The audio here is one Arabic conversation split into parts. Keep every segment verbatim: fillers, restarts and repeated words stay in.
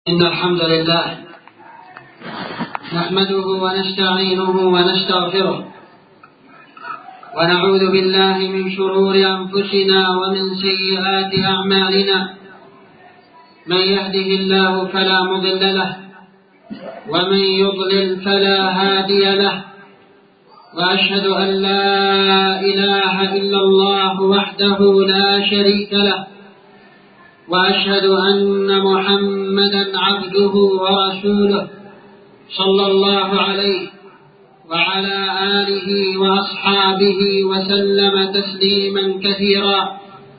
إن الحمد لله نحمده ونستعينه ونستغفره ونعوذ بالله من شرور أنفسنا ومن سيئات أعمالنا. من يهده الله فلا مضل له ومن يضلل فلا هادي له، وأشهد أن لا إله إلا الله وحده لا شريك له، وأشهد أن محمدا عبده ورسوله صلى الله عليه وعلى آله وأصحابه وسلم تسليما كثيرا.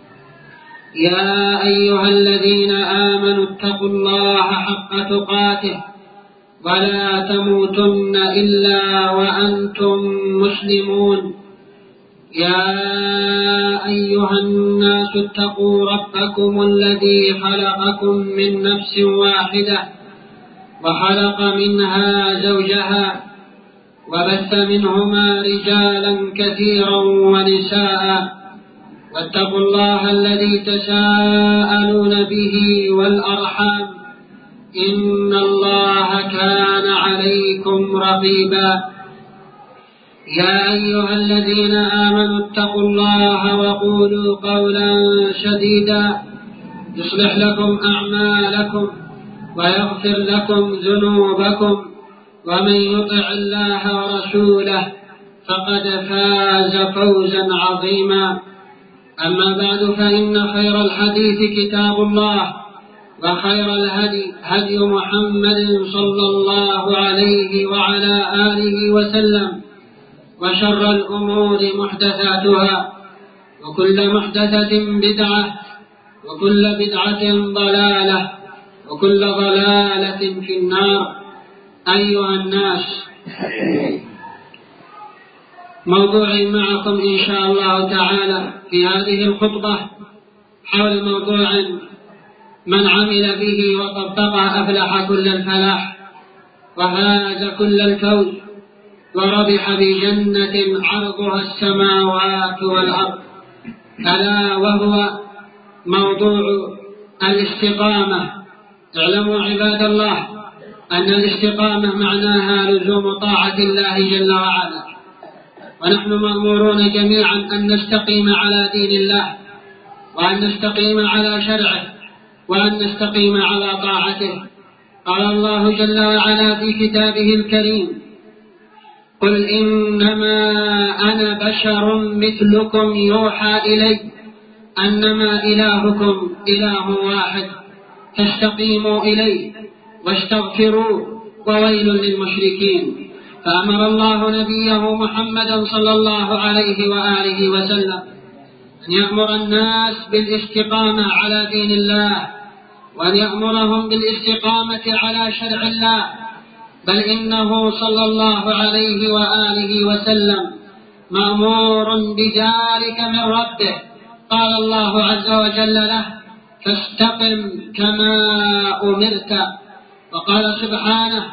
يا أيها الذين آمنوا اتقوا الله حق تقاته ولا تموتن إلا وأنتم مسلمون. يا أيها الناس اتقوا ربكم الذي خلقكم من نفس واحدة وخلق منها زوجها وبث منهما رجالا كثيرا ونساء، واتقوا الله الذي تساءلون به والأرحام إن الله كان عليكم رقيبا. يا أيها الذين آمنوا اتقوا الله وقولوا قولا سديدا يصلح لكم أعمالكم ويغفر لكم ذنوبكم، ومن يطع الله ورسوله فقد فاز فوزا عظيما. أما بعد، فإن خير الحديث كتاب الله، وخير الهدي هدي محمد صلى الله عليه وعلى آله وسلم، وشر الأمور محدثاتها، وكل محدثة بدعة، وكل بدعة ضلالة، وكل ضلالة في النار. أيها الناس، موضوعي معكم إن شاء الله تعالى في هذه الخطبة حول موضوع من عمل به وطبقه أفلح كل الفلاح وفاز كل الفوز وربح بجنة عرضها السماوات والأرض، ألا وهو موضوع الاستقامة. اعلموا عباد الله أن الاستقامة معناها لزوم طاعة الله جل وعلا، ونحن مأمورون جميعا أن نستقيم على دين الله، وأن نستقيم على شرعه، وأن نستقيم على طاعته. قال الله جل وعلا في كتابه الكريم: قل إنما أنا بشر مثلكم يوحى إلي أنما إلهكم إله واحد فاستقيموا إليه واستغفروه وويل للمشركين. فأمر الله نبيه محمدا صلى الله عليه وآله وسلم أن يأمر الناس بالاستقامة على دين الله، وأن يأمرهم بالاستقامة على شرع الله، بل إنه صلى الله عليه وآله وسلم مأمور بذلك من ربه. قال الله عز وجل له: فاستقم كما أمرت. وقال سبحانه: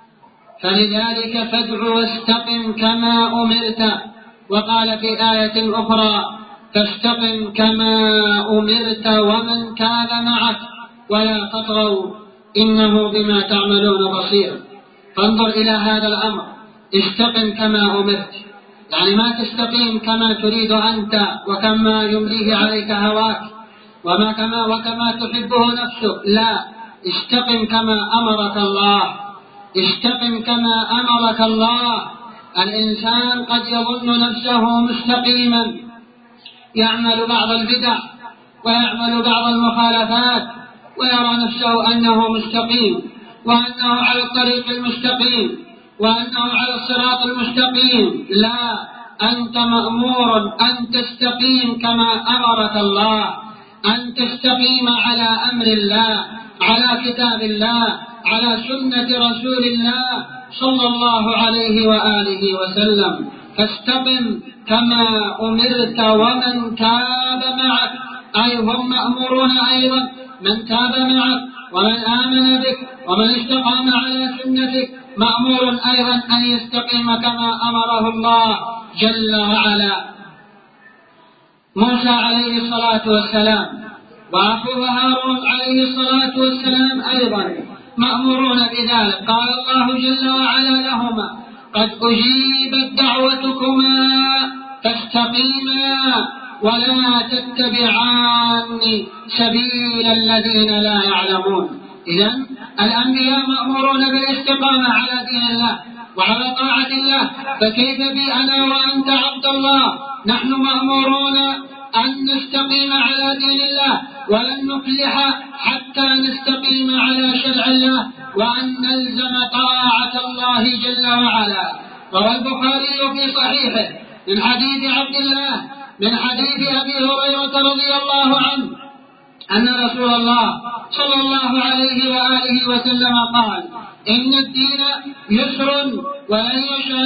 فلذلك فادع واستقم كما أمرت. وقال في آية أخرى: فاستقم كما أمرت ومن تاب معك ولا تطغوا إنه بما تعملون بصير. فانظر إلى هذا الأمر: استقم كما أمرت، يعني ما تستقيم كما تريد أنت وكما يمليه عليك هواك وما كما وكما تحبه نفسك، لا، استقم كما أمرك الله، استقم كما أمرك الله. الإنسان قد يظن نفسه مستقيما، يعمل بعض البدع ويعمل بعض المخالفات ويرى نفسه أنه مستقيم، وأنه على الطريق المستقيم، وأنه على الصراط المستقيم. لا، أنت مأمور أن تستقيم كما أمرك الله، أن تستقيم على أمر الله، على كتاب الله، على سنة رسول الله صلى الله عليه وآله وسلم. فاستقم كما أمرت ومن تاب معك، أي هم مأمورون أيضا، من تاب معك ومن آمن بك ومن استقام على سنتك مأمور أيضا أن يستقيم كما أمره الله جل وعلا. موسى عليه الصلاة والسلام وأخوه هارون عليه الصلاة والسلام أيضا مأمورون بذلك. قال الله جل وعلا لهما: قد أجيبت دعوتكما فاستقيما ولا تتبعان سبيل الذين لا يعلمون. إذن الأنبياء مأمورون بالاستقامة على دين الله وعلى طاعة الله، فكيف بي أنا وأنت عبد الله؟ نحن مأمورون أن نستقيم على دين الله، ولن نفلح حتى نستقيم على شرع الله وأن نلزم طاعة الله جل وعلا. روى البخاري في صحيحه من حديث عبد الله من حديث أبي هريرة رضي الله عنه أن رسول الله صلى الله عليه وآله وسلم قال: إن الدين يسر ولن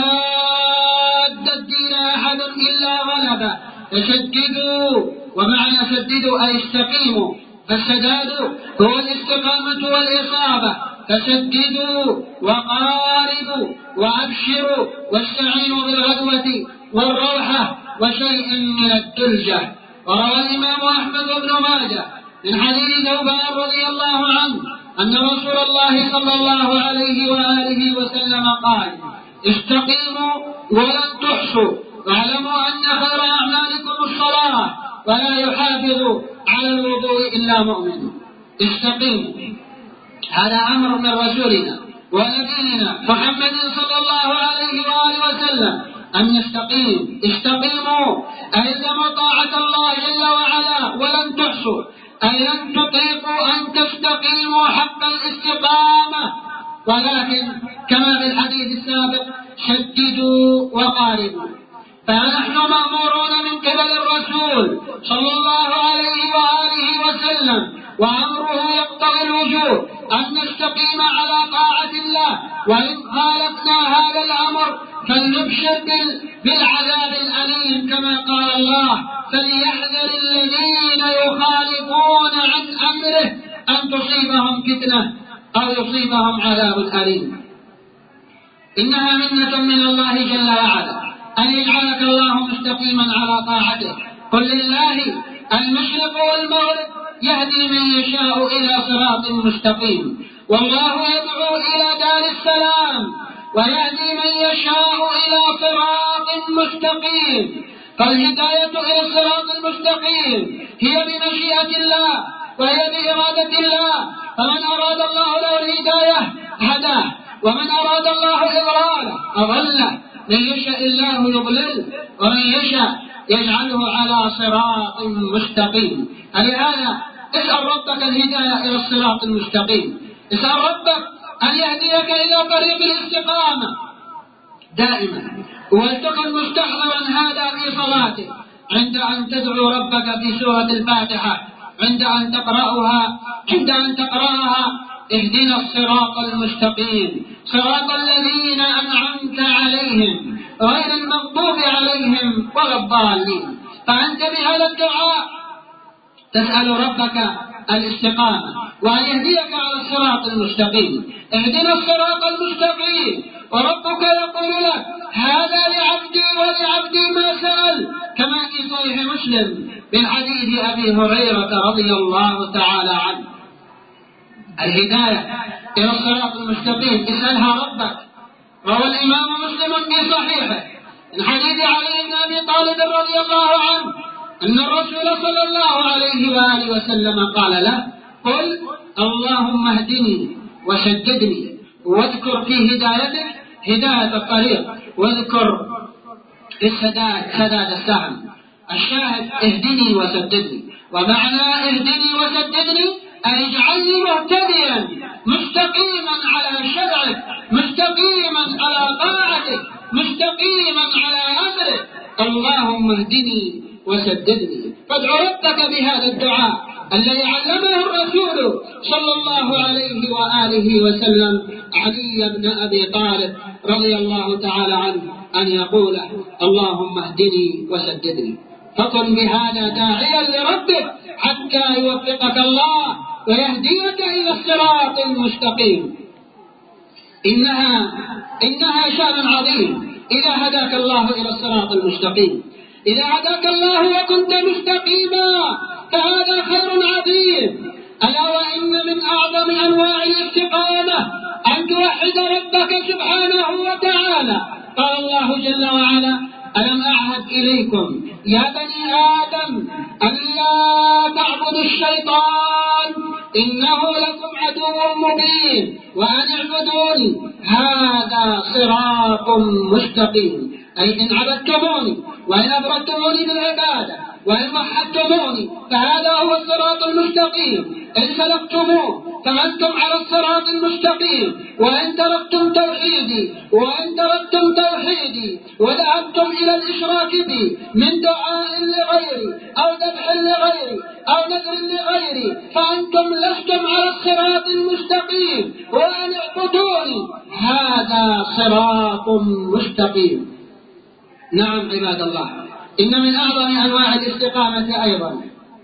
يشاد الدين أحد إلا غلبه، فسددوا. ومعنى سددوا أي استقيموا، فالسداد هو الاستقامة والإصابة، فسددوا وقاربوا وأبشروا واستعينوا بالغدوة والروحة وشيء من الدلجة. وروى الإمام أحمد بن ماجه من حديث ثوبان رضي الله عنه أن رسول الله صلى الله عليه وآله وسلم قال: استقيموا ولن تحصوا، واعلموا أن خير أعمالكم الصلاة، ولا يحافظ على الوضوء إلا مؤمن. استقيموا، هذا أمر من رسولنا ونبينا محمد صلى الله عليه وآله وسلم أن نستقيم. استقيموا ألزموا طاعة الله جل وعلا ولن تحصوا، أي لن تطيقوا أن تستقيموا حق الاستقامة، ولكن كما في الحديث السابق: شددوا وقاربوا. فنحن مأمورون من قبل الرسول صلى الله عليه وآله وسلم، وأمره يقتضي الوجوب أن نستقيم على طاعة الله، وإن خالفنا هذا الأمر فلنبشر بالعذاب الأليم كما قال الله: فليحذر الذين يخالفون عن أمره أن تصيبهم فتنة أو يصيبهم عذاب أليم. إنها منة من الله جل وعلا أن يجعلك الله مستقيما على طاعته. قل لله المشرق والمغرب يهدي من يشاء إلى صراط مستقيم، والله يدعو إلى دار السلام ويهدي من يشاء إلى صراط مستقيم. فالهداية إلى الصراط المستقيم هي بمشيئة الله وهي بإرادة الله، فمن أراد الله له الهداية هداه، ومن أراد الله إضلاله أضله. من يشاء الله يضلل ومن يشاء يجعله على صراط مستقيم. فلهذا اسأل ربك الهداية إلى الصراط المستقيم، اسأل ربك أن يهديك إلى طريق الاستقامة دائما، ولتكن مستحضرا هذا في صلاتك عند أن تدعو ربك في سورة الفاتحة، عند أن تقرأها عند أن تقرأها: اهدنا الصراط المستقيم صراط الذين أنعمت عليهم غير المغضوب عليهم ولا الضالين. فأنت بهذا الدعاء تسأل ربك الاستقامة وأن يهديك على الصراط المستقيم. اهدنا الصراط المستقيم، وربك يقول لك: هذا لعبدي ولعبدي ما سأل، كما في صحيح مسلم من حديث أبي هريرة رضي الله تعالى عنه. الهداية إلى الصراط المستقيم اسألها ربك. روى الإمام مسلم في صحيحه من حديث علي بن أبي طالب رضي الله عنه أن الرسول صلى الله عليه وآله وسلم قال له: قل اللهم اهدني وسددني، واذكر في هدايتك هداية الطريق، واذكر في السداد سداد السهم. الشاهد: اهدني وسددني. ومعنى اهدني وسددني أي اجعلني مهتديا مستقيما على شرعك، مستقيما على طاعتك، مستقيما على أمرك. اللهم اهدني وسددني. فادع ربك بهذا الدعاء الذي علمه الرسول صلى الله عليه وآله وسلم علي بن أبي طالب رضي الله تعالى عنه أن يقول: اللهم اهدني وسددني. فكن بهذا داعيا لربك حتى يوفقك الله ويهديك إلى الصراط المستقيم. إنها إنها شأن عظيم إذا هداك الله إلى الصراط المستقيم. إذا هداك الله وكنت مستقيما فهذا خير عظيم. ألا وإن من أعظم أنواع الاستقامة توحد ربك سبحانه وتعالى. قال الله جل وعلا: ألم أعهد إليكم يا بني آدم أن لا تعبدوا الشيطان إنه لكم عدو مبين وأن اعبدوني هذا صراط مستقيم. أي إن عبدتموني وإن أفردتموني بالعبادة وإن وحدتموني فهذا هو الصراط المستقيم. إن سلكتموه فأنتم على الصراط المستقيم، وإن تركتم توحيدي وإن تركتم توحيدي وذهبتم إلى الإشراك بي من دعاء لغيري أو ذبح لغيري أو نذر لغيري فأنتم لستم على الصراط المستقيم. وأن اعبدوني هذا صراط مستقيم. نعم عباد الله، إن من أعظم أنواع الاستقامة أيضا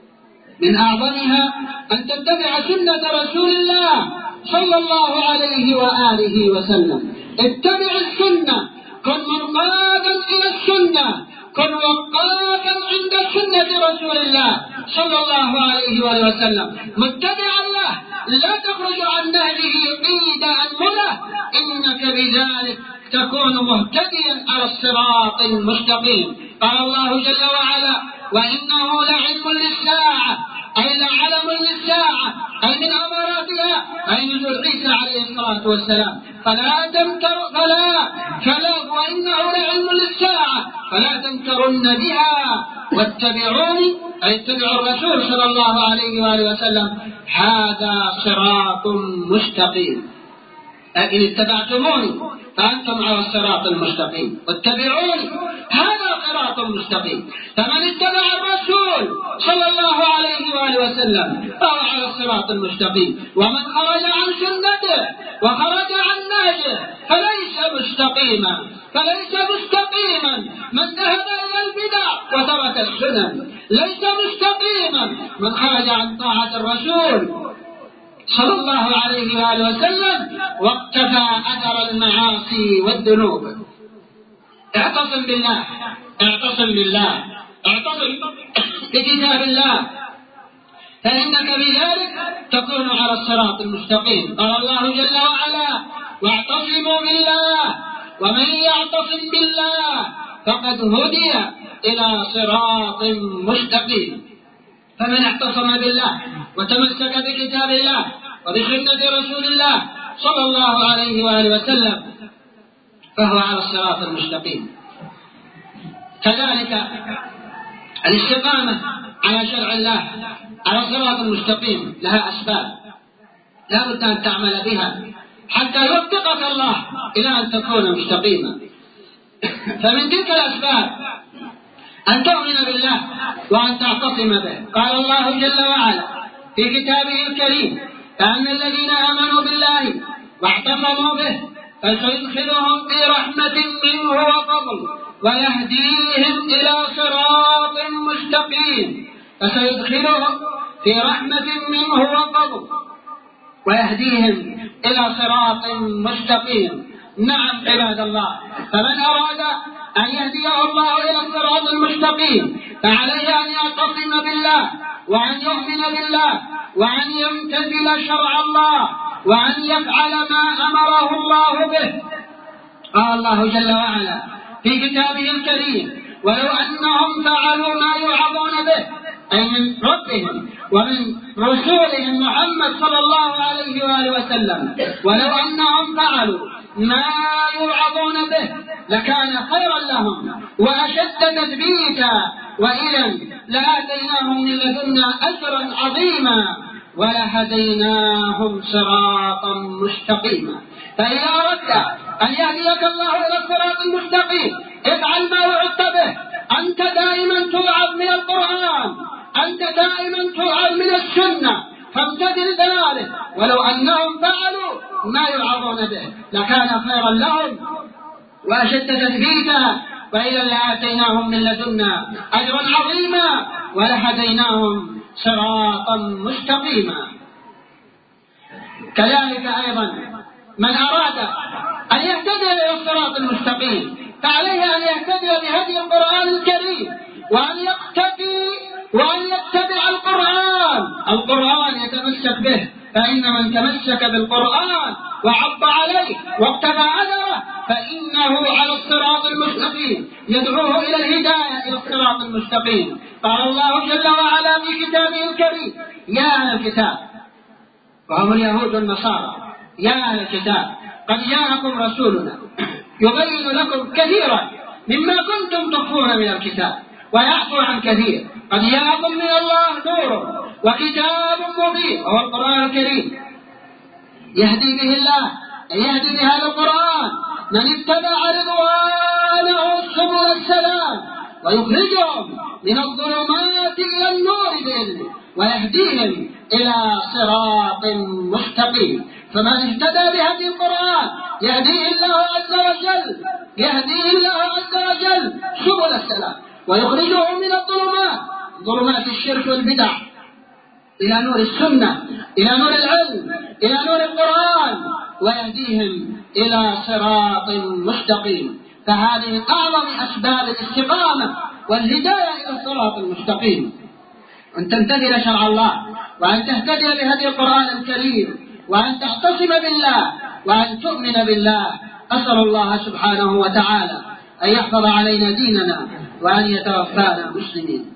من أعظمها أن تتبع سنة رسول الله صلى الله عليه وآله وسلم. اتبع السنة، كن منقادا إلى السنة، كن وقافا عند سنة رسول الله صلى الله عليه وآله وسلم، متبعا له لا تخرج عن نهجه قيد أنمله، إنك بذلك تكون مهتديا على الصراط المستقيم. قال الله جل وعلا: وإنه لعلم للساعة، أي لعلم للساعة، أي من أماراتها أي نزول عيسى عليه الصلاة والسلام. فلا تمتر فلا فلا وإنه لعلم للساعة فلا تمترن بها واتبعوني، أي اتبعوا الرسول صلى الله عليه وآله وسلم، هذا صراط مستقيم. إن اتبعتموني فأنتم على الصراط المستقيم واتبعوني هذا صراط مستقيم. فمن اتبع الرسول صلى الله عليه وآله وسلم فهو على الصراط المستقيم، ومن خرج عن سنته وخرج عن نهجه فليس مستقيما فليس مستقيما. من ذهب إلى البدع وترك السنن ليس مستقيما. من خرج عن طاعة الرسول صلى الله عليه وآله وسلم واقتفى أثر المعاصي والذنوب. اعتصم بالله اعتصم بالله اعتصم بكتاب الله، فإنك بذلك تكون على الصراط المستقيم. قال الله جل وعلا: واعتصموا بالله ومن يعتصم بالله فقد هدي إلى صراط مستقيم. فمن اعتصم بالله وتمسك بكتاب الله وبسنة رسول الله صلى الله عليه وآله وسلم فهو على الصراط المستقيم. كذلك الاستقامة على شرع الله على الصراط المستقيم لها أسباب لا بد أن تعمل بها حتى يوفقك الله إلى أن تكون مستقيما. فمن تلك الأسباب أن تؤمن بالله وأن تعتصم به. قال الله جل وعلا في كتابه الكريم: فأن الذين آمنوا بالله واعتصموا به فسيدخلهم في رحمة منه وفضل ويهديهم إلى صراط مستقيم. فسيدخلهم في رحمة منه وفضل ويهديهم إلى صراط مستقيم. نعم عباد الله، فمن أراد أن يهديه الله إلى الصراط المستقيم فعليه أن يعتصم بالله وأن يؤمن بالله وأن يمتثل شرع الله وأن يفعل ما أمره الله به. قال الله جل وعلا في كتابه الكريم: ولو أنهم فعلوا ما يوعظون به، أي من ربهم ومن رسولهم محمد صلى الله عليه وآله وسلم، ولو أنهم فعلوا ما يوعظون به لكان خيرا لهم وأشد تثبيتا، وإذا لآتيناهم من لدنا أجرا عظيما ولهديناهم صراطا مستقيما. فإذا أردت أن يهديك الله إلى الصراط المستقيم افعل ما وعدت به. أنت دائما توعظ من القرآن، أنت دائما توعظ من السنة، فامتثل ذلك. ولو أنهم فعلوا ما يوعظون به لكان خيرا لهم وأشد تثبيتا، وإذا لآتيناهم من لدنا أجرا عظيما ولهديناهم صراطا مستقيما. كذلك أيضا من أراد أن يهتدي إلى الصراط المستقيم فعليه أن يهتدي بهدي القرآن الكريم وأن يقتدي وأن يتبع القرآن القرآن يتمسك به فإن من تمسك بالقرآن وعض عليه واقتفى أثره فإنه على الصراط المستقيم، يدعوه إلى الهداية إلى الصراط المستقيم. قال الله جل وعلا في كتابه الكريم: يا أهل الكتاب، وهم اليهود والنصارى، يا أهل الكتاب قد جاءكم رسولنا يبين لكم كثيرا مما كنتم تخفون من الكتاب ويعفو عن كثير، قد جاءكم من الله نور وكتاب مبين وهو القرآن الكريم، يهدي به الله، يهدي بهذا القرآن من اتبع رضوانه سبل السلام ويخرجهم من الظلمات إلى النور بإذنه ويهديهم إلى صراط مستقيم. فمن اهتدى بهدي القرآن يهديه الله عز وجل يهديه الله عز وجل سبل السلام ويخرجهم من الظلمات ظلمات الشرك والبدع إلى نور السنة، إلى نور العلم، إلى نور القرآن، ويهديهم إلى صراط مستقيم. فهذه أعظم أسباب الاستقامة والهداية إلى الصراط المستقيم، أن تمتثل شرع الله، وأن تهتدي بهدي القرآن الكريم، وأن تعتصم بالله، وأن تؤمن بالله. أسأل الله سبحانه وتعالى أن يحفظ علينا ديننا وأن يتوفانا مسلمين.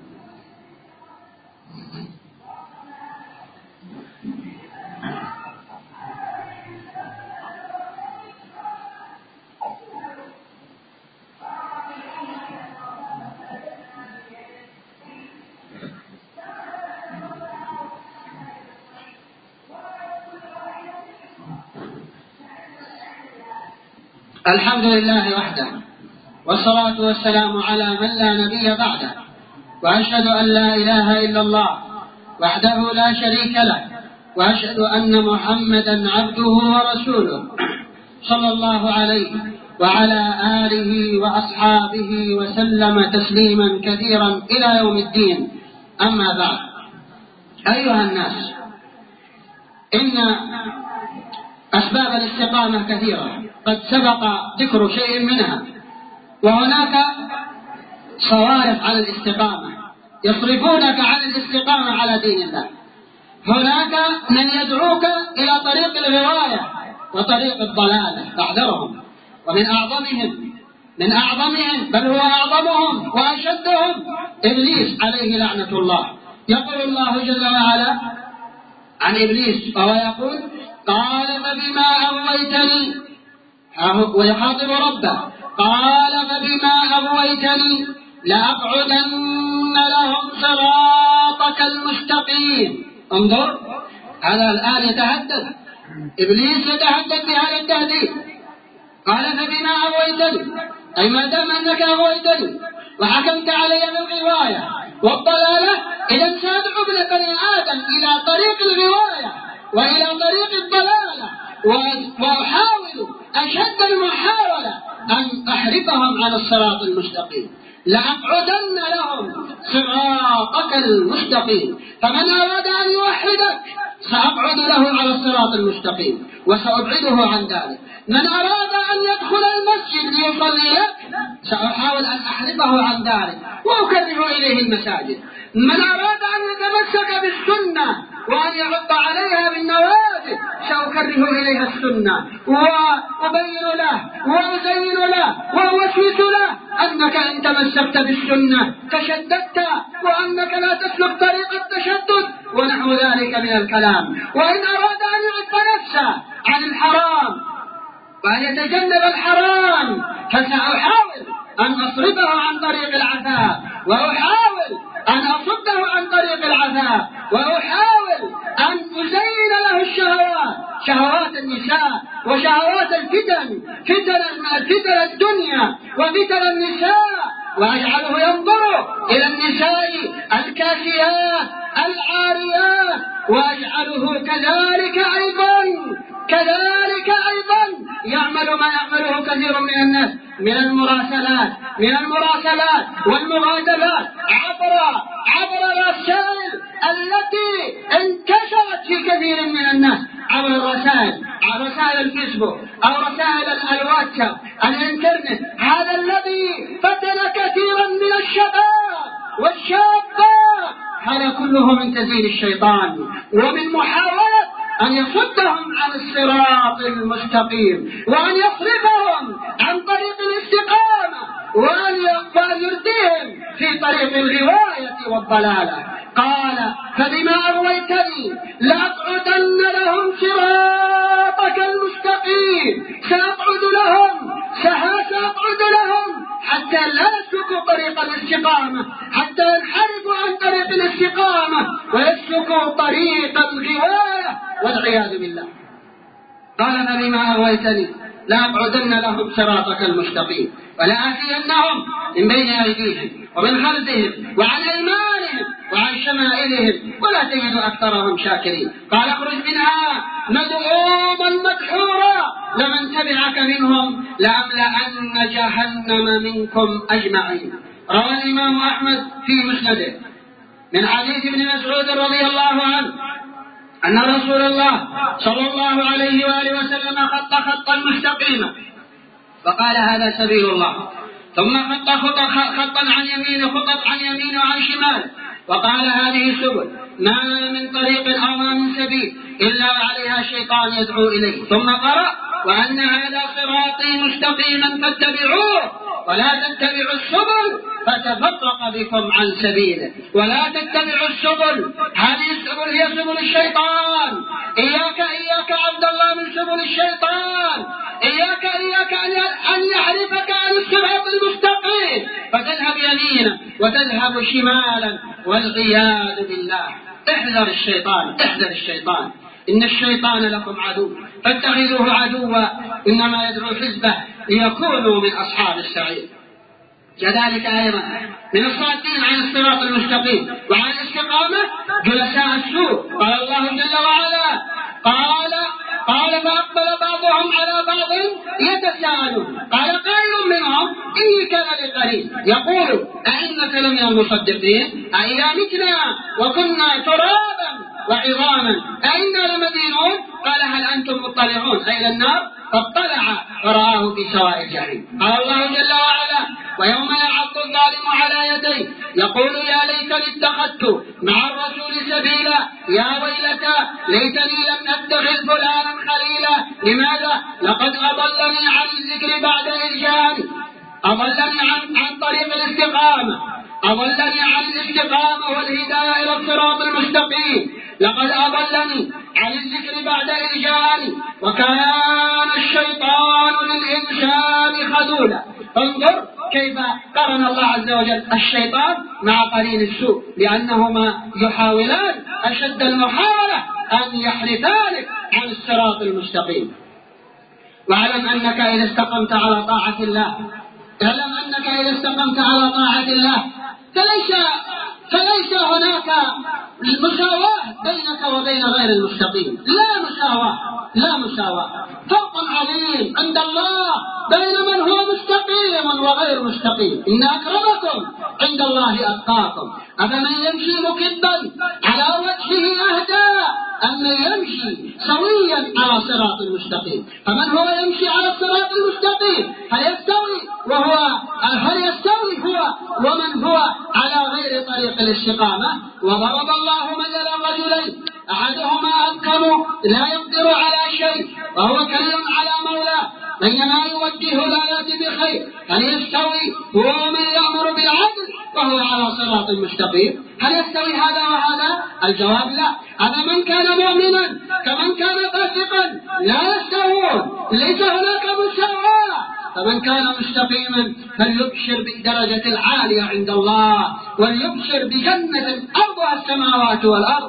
الحمد لله وحده، والصلاة والسلام على من لا نبي بعده، وأشهد أن لا إله إلا الله وحده لا شريك له، وأشهد أن محمدا عبده ورسوله صلى الله عليه وعلى آله وأصحابه وسلم تسليما كثيرا إلى يوم الدين. أما بعد، أيها الناس، إن أسباب الاستقامة كثيرة قد سبق ذكر شيء منها، وهناك صوارف على الاستقامة يصرفونك عن الاستقامة على دين الله. هناك من يدعوك إلى طريق الغواية وطريق الضلالة فاحذرهم، ومن أعظمهم من أعظمهم بل هو أعظمهم وأشدهم إبليس عليه لعنة الله. يقول الله جل وعلا عن إبليس وهو يقول: قال فبما أغويتني، ويخاطب ربه، قال فبما أغويتني لأقعدن لهم صراطك المستقيم. انظر، هذا الآن يتهدد، إبليس يتهدد بهذا التهديد. قال فبما أغويتني، أي ما دام أنك أغويتني وحكمت علي بالغواية والضلالة، إذا سأدعو ابن بني آدم إلى طريق الغواية وإلى طريق الضلالة، وأحاول أشد المحاولة أن أحرفهم عن الصراط المستقيم. لأقعدن لهم صراطك المستقيم. فمن أراد أن يوحدك سأقعد له على الصراط المستقيم وسأبعده عن ذلك. من أراد أن يدخل المسجد ليصلي لك سأحاول أن أحرفه عن ذلك وأكره إليه المساجد. من أراد أن يتمسك بالسنة وأن يعض عليها بالنوافل سأكره إليها السنة وأبين له وأزين له وأوسوس له أنك إن تمسكت بالسنة تشددت، وأنك لا تسلك طريق التشدد ونحو ذلك من الكلام. وإن أراد أن يعف نفسه عن الحرام وأن يتجنب الحرام فسأحاول أن أصرفه عن طريق العفاف، وأحاول أن أصده عن طريق العفاف، وأحاول أن أزين له الشهوات، شهوات النساء وشهوات الفتن، فتن فتن الدنيا وفتن النساء، وأجعله ينظر إلى النساء الكاسيات العاريات، وأجعله كذلك أيضا كذلك أيضا يعمل ما يعمله كثير من الناس من المراسلات من المراسلات والمغادرات عبر عبر الرسائل التي انتشرت في كثير من الناس، عبر الرسائل رسائل الفيسبوك أو رسائل الواتساب الانترنت. هذا الذي فتن كثيرا من الشباب والشابات، هذا كله من تزيين الشيطان ومن محاولة أن يصدهم عن الصراط المستقيم، وأن يصرفهم عن طريق الاستقامة، وأن يردهم في طريق الغواية والضلالة. قال: فبما أغويتني لأقعدن لهم صراطك المستقيم. سأقعد لهم سأقعد لهم حتى لا يسلكوا طريق الاستقامة، حتى ينحرفوا عن طريق الاستقامة ويسلكوا طريق الغواية والعياذ بالله. قال: فبما أغويتني لأقعدن لهم صراطك المستقيم ولآتينهم من بين أيديهم ومن خلفهم وعن أيمانهم وعن شمائلهم ولا تجد أكثرهم شاكرين. قال: اخرج منها مذءوما مدحورا لمن تبعك منهم لأملأن جهنم منكم أجمعين. روى الإمام أحمد في مسنده من حديث ابن مسعود رضي الله عنه أن رسول الله صلى الله عليه وآله وسلم خط خطا مستقيما فقال: هذا سبيل الله. ثم خط خطا عن يمينه خطط عن يمينه وعن شماله وقال: هذه السبل ما من طريق أو ما من سبيل إلا عليها شيطان يدعو إليه. ثم قرأ: وأن هذا صراطي مستقيما فاتبعوه ولا تتبعوا السبل فتفرق بكم عن سبيله. ولا تتبعوا السبل، هذه السبل هي سبل الشيطان. إياك إياك عبد الله من سبل الشيطان. إياك إياك أن يحرفك عن الصراط المستقيم فتذهب يمينا وتذهب شمالا والعياذ بالله. احذر الشيطان، احذر الشيطان، إن الشيطان لكم عدو فاتخذوه عدوا إنما يدعو حزبه ليكونوا من أصحاب السعير. كذلك أيضا من الصادين عن الصراط المستقيم وعن الاستقامة جلساء السوء. قال الله جل وعلا: قال قال فأقبل بعضهم على بعض يتساءلون قال قائل منهم إني كان لي قرين يقول أئنك لمن المصدقين أئذا متنا وكنا ترابا وعظاما أئنا لمدينون قال هل أنتم مطلعون أي إلى النار فاطلع فرآه في سواء الجحيم. قال الله جل وعلا: ويوم يعض الظالم على يديه يقول يا ليتني اتخذت مع الرسول سبيلا يا ويلتى ليتني لم اتخذ فلانا خليلا. لماذا؟ لقد أضلني عن الذكر بعد إذ جاءني، أضلني عن, عن طريق الاستقامة، أضلني عن الاستقامة والهداية إلى الصراط المستقيم. لقد أضلني عن الذكر بعد إذ جاءني وكان الشيطان للإنسان خذولا. انظر كيف قرن الله عز وجل الشيطان مع قرين السوء، لأنهما يحاولان أشد المحاولة أن يحرفانك عن الصراط المستقيم. واعلم أنك إذا استقمت على طاعة الله اعلم أنك إذا استقمت على طاعة الله فليس, فليس هناك مساواة بينك وبين غير المستقيم. لا مساواة، لا مساواة. فرق عظيم عند الله بين من هو مستقيم وغير مستقيم. إن أكرمكم عند الله أتقاكم. أفمن يمشي مكبا على وجهه أهدى أمن يمشي سويا على صراط المستقيم. فمن هو يمشي على الصراط المستقيم هل يستوي وهو هل يستوي هو ومن هو على غير طريق الاستقامة؟ وضرب الله مثلا رجلين أحدهما أبكم لا يقدر على شيء وهو كل على مولاه بينما يوجه لا يأتي بخير. هل يستوي هو من يأمر بالعدل وهو على صراط المستقيم؟ هل يستوي هذا وهذا؟ الجواب لا. هذا من كان مؤمنا كمن كان فاسقا لا يستوون، ليس هناك مساواة. فمن كان مستقيما فليبشر بالدرجة العالية عند الله وليبشر بجنة أرضها السماوات والأرض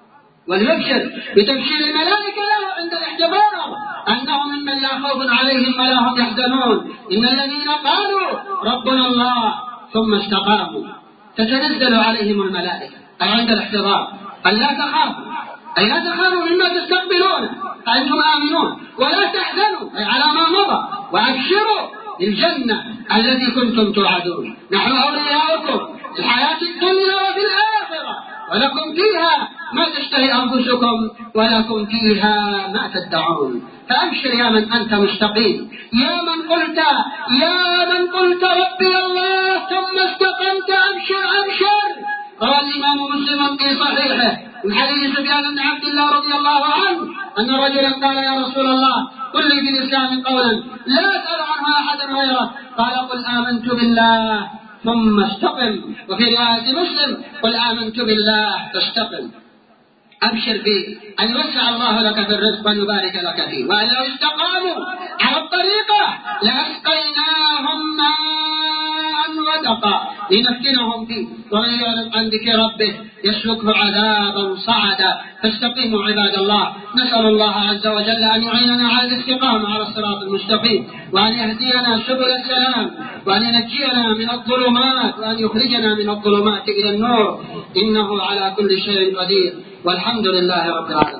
وليبشر بتبشير الملائكة له عند الاحتضار أنهم ممن لا خوف عليهم ولا هم يحزنون. إن الذين قالوا ربنا الله ثم استقاموا تتنزل عليهم الملائكة أي عند الاحتضار أن لا تخافوا أي لا تخافوا مما تستقبلون فأنتم آمنون ولا تحزنوا أي على ما مضى وأبشروا للجنة التي كنتم توعدون. نحن أولياؤكم في الحياة الدنيا وفي الآخرة ولكم فيها ما تشتهي أنفسكم ولكم فيها ما تدعون. فأبشر يا من أنت مستقيم، يا من قلت يا من قلت ربي الله ثم استقمت أبشر أبشر. روى الإمام مسلم في صحيحه من حديث سفيان بن عبد الله رضي الله عنه أن رجلا قال يا رسول الله قل لي في الإسلام قولا لا أسأل عنه أحدا غيره. قال قل آمنت بالله ثم استقم. وفي رواية مسلم قل آمنت بالله فاستقم. أبشر فيه أن يوسع الله لك في الرزق وأن يبارك لك فيه، وأن لو استقاموا على الطريقة لأسقيناهم ماء غدقا لنفتنهم فيه، ومن يعرض عن ذكر ربه يسلكه عذابا صعدا. فاستقيموا عباد الله. نسأل الله عز وجل أن يعيننا على الاستقامة على الصراط المستقيم، وأن يهدينا سبل السلام، وأن ينجينا من الظلمات، وأن يخرجنا من الظلمات إلى النور، إنه على كل شيء قدير، والحمد لله رب العالمين.